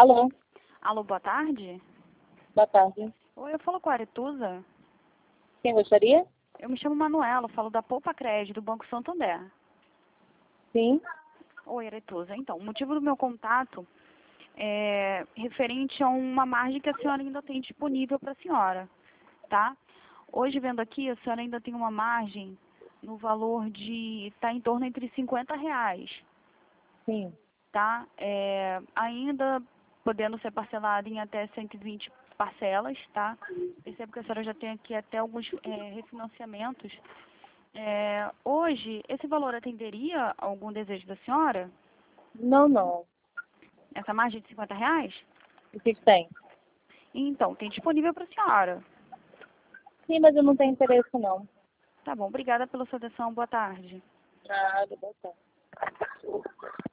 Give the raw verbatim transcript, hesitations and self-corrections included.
Alô, Alô, boa tarde. boa tarde. Oi, eu falo com a Aretusa. Quem gostaria? Eu me chamo Manuela, falo da Poupa Crédito, do Banco Santander. Sim. Oi, Aretusa. Então, o motivo do meu contato é referente a uma margem que a senhora ainda tem disponível para a senhora, tá? Hoje, vendo aqui, a senhora ainda tem uma margem no valor de, está em torno entre cinquenta reais, Sim. tá? É, ainda podendo ser parcelado em até cento e vinte parcelas, tá? Percebo que a senhora já tem aqui até alguns é, refinanciamentos. É, hoje, esse valor atenderia a algum desejo da senhora? Não, não. Essa margem de cinquenta reais? O que que tem? Então, tem disponível para a senhora. Sim, mas eu não tenho interesse, não. Tá bom, obrigada pela sua atenção, boa tarde. Nada, boa tarde.